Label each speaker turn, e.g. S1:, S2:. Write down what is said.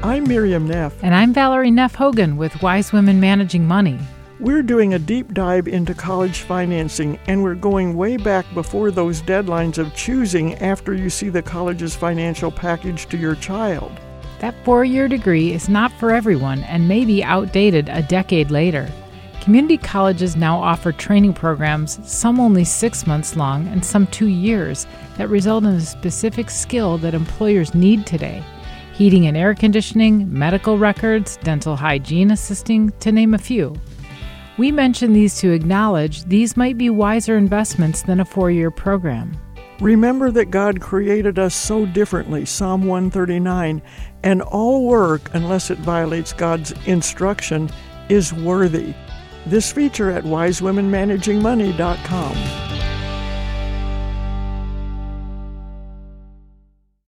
S1: I'm Miriam Neff.
S2: And I'm Valerie Neff Hogan with Wise Women Managing Money.
S1: We're doing a deep dive into college financing, and we're going way back before those deadlines of choosing after you see the college's financial package to your child.
S2: That 4-year degree is not for everyone and may be outdated a decade later. Community colleges now offer training programs, some only 6 months long and some 2 years, that result in a specific skill that employers need today. Heating and air conditioning, medical records, dental hygiene assisting, to name a few. We mention these to acknowledge these might be wiser investments than a 4-year program.
S1: Remember that God created us so differently, Psalm 139, and all work, unless it violates God's instruction, is worthy. This feature at wisewomenmanagingmoney.com.